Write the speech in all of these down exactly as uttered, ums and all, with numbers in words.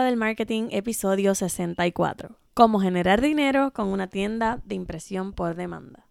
del Marketing, episodio sesenta y cuatro. Cómo generar dinero con una tienda de impresión por demanda.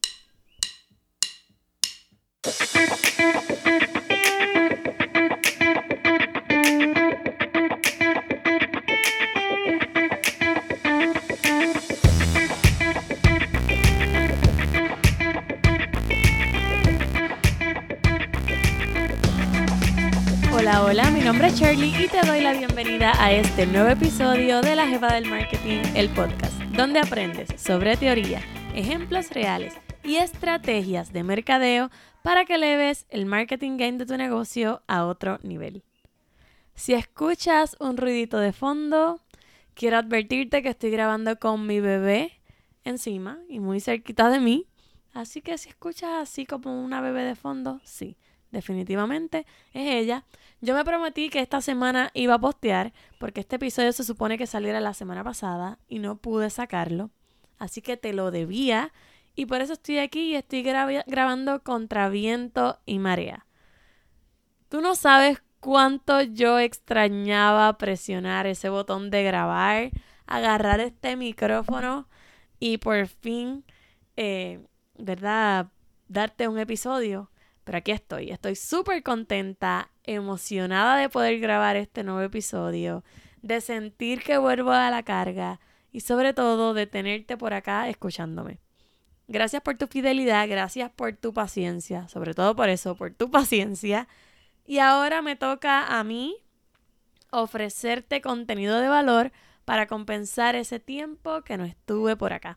Hola, hola, mi nombre es Shirley y te doy la bienvenida a este nuevo episodio de La Jefa del Marketing, el podcast, donde aprendes sobre teoría, ejemplos reales y estrategias de mercadeo para que eleves el marketing game de tu negocio a otro nivel. Si escuchas un ruidito de fondo, quiero advertirte que estoy grabando con mi bebé encima y muy cerquita de mí, así que si escuchas así como una bebé de fondo, sí. Definitivamente es ella. Yo me prometí que esta semana iba a postear porque este episodio se supone que saliera la semana pasada y no pude sacarlo. Así que te lo debía y por eso estoy aquí y estoy gra- grabando contra viento y marea. Tú no sabes cuánto yo extrañaba presionar ese botón de grabar, agarrar este micrófono y por fin, eh, ¿verdad? Darte un episodio. Pero aquí estoy, estoy súper contenta, emocionada de poder grabar este nuevo episodio, de sentir que vuelvo a la carga y sobre todo de tenerte por acá escuchándome. Gracias por tu fidelidad, gracias por tu paciencia, sobre todo por eso, por tu paciencia. Y ahora me toca a mí ofrecerte contenido de valor para compensar ese tiempo que no estuve por acá.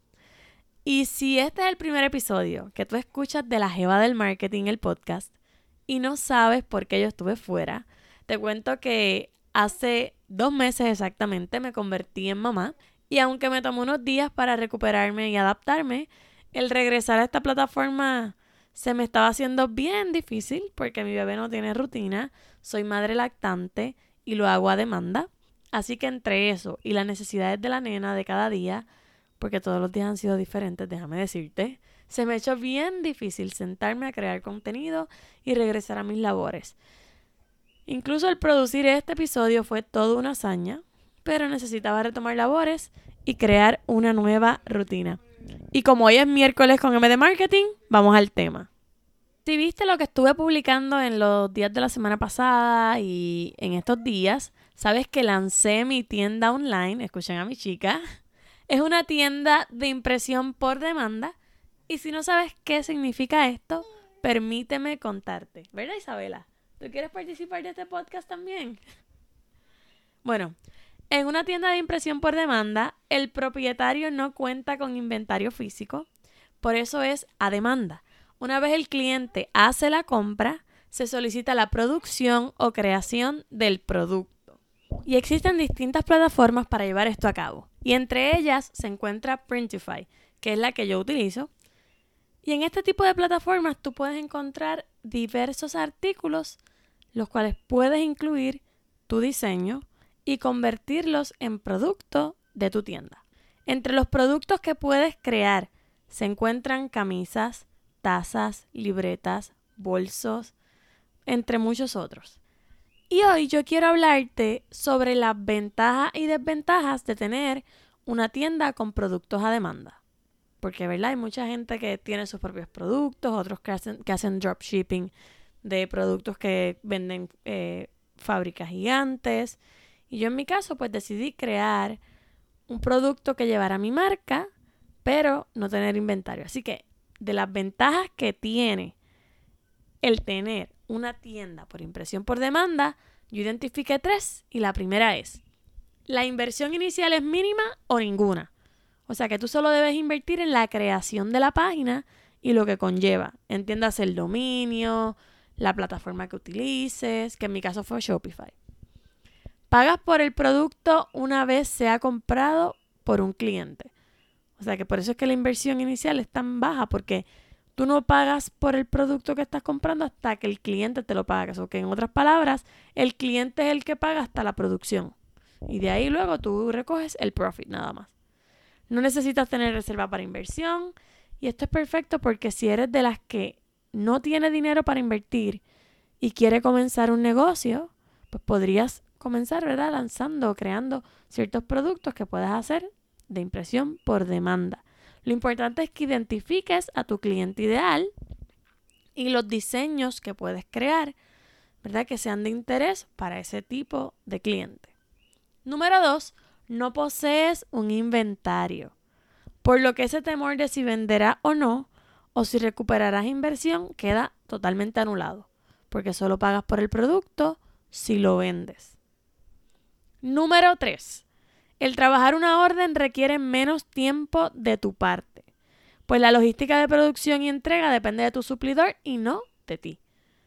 Y si este es el primer episodio que tú escuchas de La Jeva del Marketing, el podcast, y no sabes por qué yo estuve fuera, te cuento que hace dos meses exactamente me convertí en mamá y aunque me tomó unos días para recuperarme y adaptarme, el regresar a esta plataforma se me estaba haciendo bien difícil porque mi bebé no tiene rutina, soy madre lactante y lo hago a demanda. Así que entre eso y las necesidades de la nena de cada día, porque todos los días han sido diferentes, déjame decirte, se me ha hecho bien difícil sentarme a crear contenido y regresar a mis labores. Incluso el producir este episodio fue toda una hazaña, pero necesitaba retomar labores y crear una nueva rutina. Y como hoy es miércoles con M de Marketing, vamos al tema. Si viste lo que estuve publicando en los días de la semana pasada y en estos días, sabes que lancé mi tienda online, escuchen a mi chica. Es una tienda de impresión por demanda y si no sabes qué significa esto, permíteme contarte. ¿Verdad, Isabela? ¿Tú quieres participar de este podcast también? Bueno, en una tienda de impresión por demanda, el propietario no cuenta con inventario físico, por eso es a demanda. Una vez el cliente hace la compra, se solicita la producción o creación del producto. Y existen distintas plataformas para llevar esto a cabo. Y entre ellas se encuentra Printify, que es la que yo utilizo. Y en este tipo de plataformas tú puedes encontrar diversos artículos, los cuales puedes incluir tu diseño y convertirlos en producto de tu tienda. Entre los productos que puedes crear se encuentran camisas, tazas, libretas, bolsos, entre muchos otros. Y hoy yo quiero hablarte sobre las ventajas y desventajas de tener una tienda con productos a demanda. Porque, ¿verdad? Hay mucha gente que tiene sus propios productos, otros que hacen, que hacen dropshipping de productos que venden eh, fábricas gigantes. Y yo en mi caso, pues decidí crear un producto que llevara mi marca, pero no tener inventario. Así que, de las ventajas que tiene el tener una tienda por impresión por demanda, yo identifiqué tres y la primera es: la inversión inicial es mínima o ninguna. O sea que tú solo debes invertir en la creación de la página y lo que conlleva. Entiendas el dominio, la plataforma que utilices, que en mi caso fue Shopify. Pagas por el producto una vez sea comprado por un cliente. O sea que por eso es que la inversión inicial es tan baja, porque tú no pagas por el producto que estás comprando hasta que el cliente te lo paga. O sea, que en otras palabras, el cliente es el que paga hasta la producción. Y de ahí luego tú recoges el profit nada más. No necesitas tener reserva para inversión. Y esto es perfecto porque si eres de las que no tiene dinero para invertir y quiere comenzar un negocio, pues podrías comenzar, ¿verdad? Lanzando o creando ciertos productos que puedas hacer de impresión por demanda. Lo importante es que identifiques a tu cliente ideal y los diseños que puedes crear, ¿verdad? Que sean de interés para ese tipo de cliente. Número dos, no posees un inventario, por lo que ese temor de si venderás o no, o si recuperarás inversión, queda totalmente anulado, porque solo pagas por el producto si lo vendes. Número tres, el trabajar una orden requiere menos tiempo de tu parte, pues la logística de producción y entrega depende de tu suplidor y no de ti.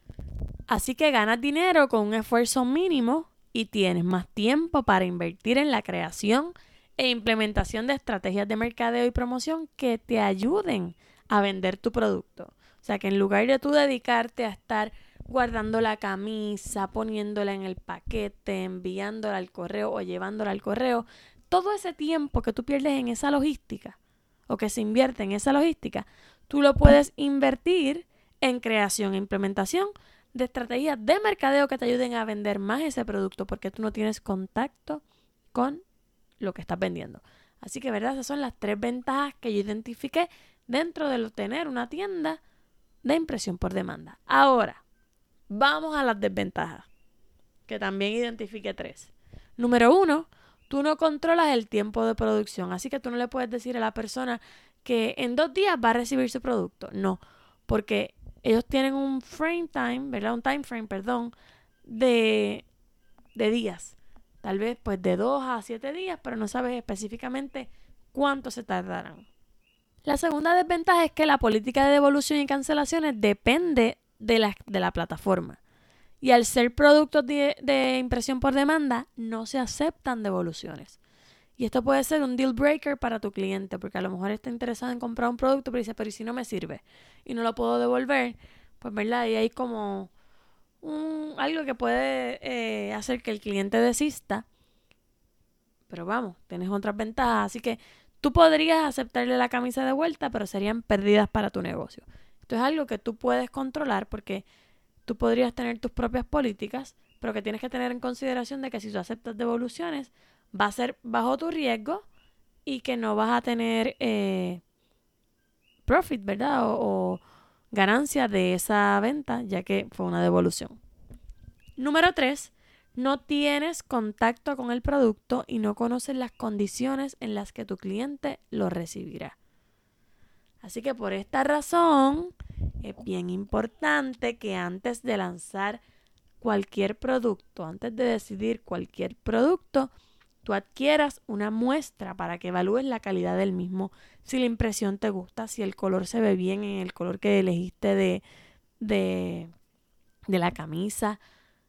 Así que ganas dinero con un esfuerzo mínimo y tienes más tiempo para invertir en la creación e implementación de estrategias de mercadeo y promoción que te ayuden a vender tu producto. O sea que en lugar de tú dedicarte a estar guardando la camisa, poniéndola en el paquete, enviándola al correo o llevándola al correo, todo ese tiempo que tú pierdes en esa logística o que se invierte en esa logística, tú lo puedes invertir en creación e implementación de estrategias de mercadeo que te ayuden a vender más ese producto porque tú no tienes contacto con lo que estás vendiendo. Así que, ¿verdad? Esas son las tres ventajas que yo identifiqué dentro de tener una tienda de impresión por demanda. Ahora, vamos a las desventajas, que también identifiqué tres. Número uno, tú no controlas el tiempo de producción, así que tú no le puedes decir a la persona que en dos días va a recibir su producto. No, porque ellos tienen un frame time, ¿verdad? Un time frame, perdón, de, de días. Tal vez pues de dos a siete días, pero no sabes específicamente cuánto se tardarán. La segunda desventaja es que la política de devolución y cancelaciones depende de la, de la plataforma. Y al ser productos de, de impresión por demanda, no se aceptan devoluciones. Y esto puede ser un deal breaker para tu cliente, porque a lo mejor está interesado en comprar un producto, pero dice, pero ¿y si no me sirve? Y no lo puedo devolver, pues verdad, y hay como un, algo que puede eh, hacer que el cliente desista. Pero vamos, tienes otras ventajas, así que tú podrías aceptarle la camisa de vuelta, pero serían pérdidas para tu negocio. Esto es algo que tú puedes controlar porque tú podrías tener tus propias políticas, pero que tienes que tener en consideración de que si tú aceptas devoluciones, va a ser bajo tu riesgo y que no vas a tener eh, profit, ¿verdad? O, o ganancia de esa venta, ya que fue una devolución. Número tres, no tienes contacto con el producto y no conoces las condiciones en las que tu cliente lo recibirá. Así que por esta razón es bien importante que antes de lanzar cualquier producto, antes de decidir cualquier producto, tú adquieras una muestra para que evalúes la calidad del mismo, si la impresión te gusta, si el color se ve bien en el color que elegiste de, de, de la camisa.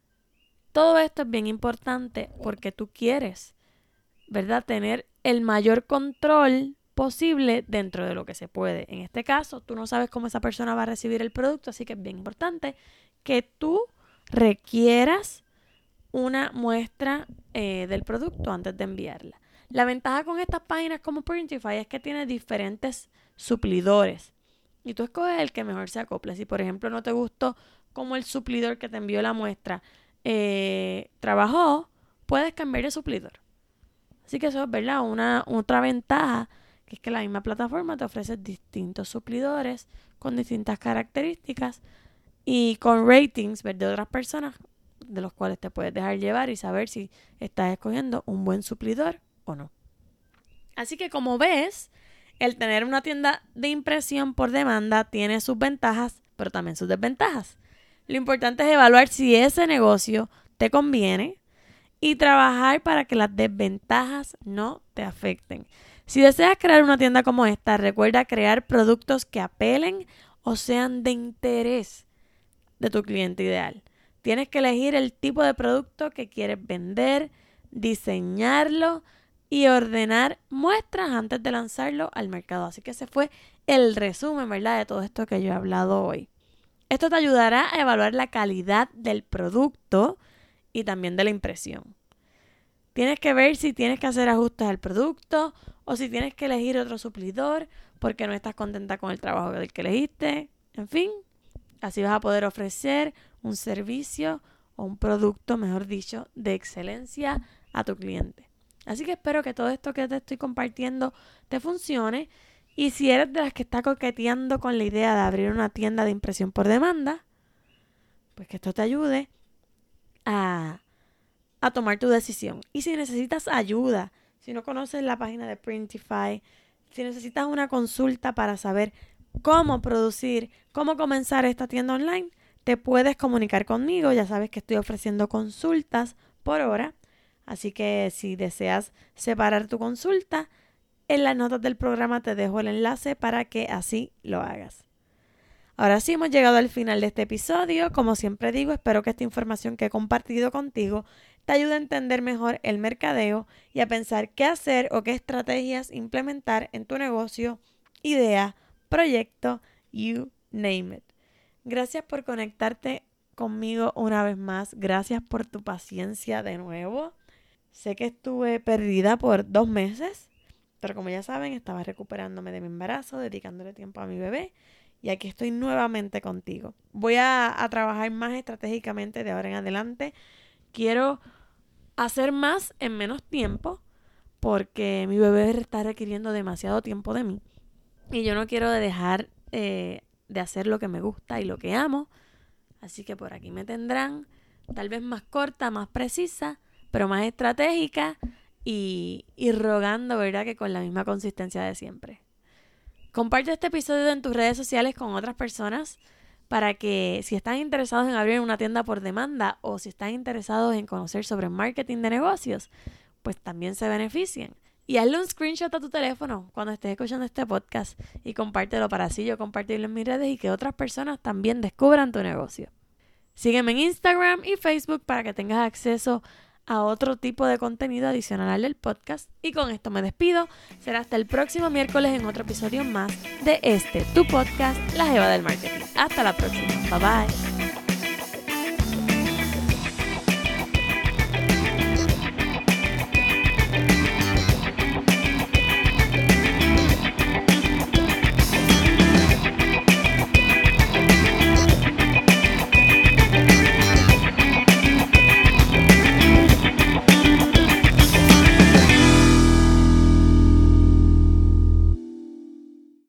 Todo esto es bien importante porque tú quieres, ¿verdad?, tener el mayor control posible dentro de lo que se puede. En este caso, tú no sabes cómo esa persona va a recibir el producto, así que es bien importante que tú requieras una muestra eh, del producto antes de enviarla. La ventaja con estas páginas como Printify es que tiene diferentes suplidores y tú escoges el que mejor se acople. Si por ejemplo no te gustó como el suplidor que te envió la muestra eh, trabajó, puedes cambiar de suplidor. Así que eso es, ¿verdad?, una otra ventaja, que es que la misma plataforma te ofrece distintos suplidores con distintas características y con ratings, ¿verdad?, de otras personas de los cuales te puedes dejar llevar y saber si estás escogiendo un buen suplidor o no. Así que como ves, el tener una tienda de impresión por demanda tiene sus ventajas, pero también sus desventajas. Lo importante es evaluar si ese negocio te conviene y trabajar para que las desventajas no te afecten. Si deseas crear una tienda como esta, recuerda crear productos que apelen o sean de interés de tu cliente ideal. Tienes que elegir el tipo de producto que quieres vender, diseñarlo y ordenar muestras antes de lanzarlo al mercado. Así que ese fue el resumen, ¿verdad?, de todo esto que yo he hablado hoy. Esto te ayudará a evaluar la calidad del producto y también de la impresión. Tienes que ver si tienes que hacer ajustes al producto o si tienes que elegir otro suplidor porque no estás contenta con el trabajo del que elegiste. En fin, así vas a poder ofrecer un servicio o un producto, mejor dicho, de excelencia a tu cliente. Así que espero que todo esto que te estoy compartiendo te funcione. Y si eres de las que está coqueteando con la idea de abrir una tienda de impresión por demanda, pues que esto te ayude a, a tomar tu decisión. Y si necesitas ayuda, si no conoces la página de Printify, si necesitas una consulta para saber cómo producir, cómo comenzar esta tienda online, te puedes comunicar conmigo. Ya sabes que estoy ofreciendo consultas por hora. Así que si deseas separar tu consulta, en las notas del programa te dejo el enlace para que así lo hagas. Ahora sí, hemos llegado al final de este episodio. Como siempre digo, espero que esta información que he compartido contigo te ayude a entender mejor el mercadeo y a pensar qué hacer o qué estrategias implementar en tu negocio, idea, proyecto, you name it. Gracias por conectarte conmigo una vez más. Gracias por tu paciencia de nuevo. Sé que estuve perdida por dos meses, pero como ya saben, estaba recuperándome de mi embarazo, dedicándole tiempo a mi bebé, y aquí estoy nuevamente contigo. Voy a, a trabajar más estratégicamente de ahora en adelante. Quiero hacer más en menos tiempo, porque mi bebé está requiriendo demasiado tiempo de mí, y yo no quiero dejar eh, de hacer lo que me gusta y lo que amo. Así que por aquí me tendrán, tal vez más corta, más precisa, pero más estratégica y, y rogando, ¿verdad?, que con la misma consistencia de siempre. Comparte este episodio en tus redes sociales con otras personas para que, si están interesados en abrir una tienda por demanda o si están interesados en conocer sobre marketing de negocios, pues también se beneficien. Y hazle un screenshot a tu teléfono cuando estés escuchando este podcast y compártelo para así yo compartirlo en mis redes y que otras personas también descubran tu negocio. Sígueme en Instagram y Facebook para que tengas acceso a otro tipo de contenido adicional al del podcast. Y con esto me despido. Será hasta el próximo miércoles en otro episodio más de este, tu podcast, La Jeva del Marketing. Hasta la próxima. Bye bye.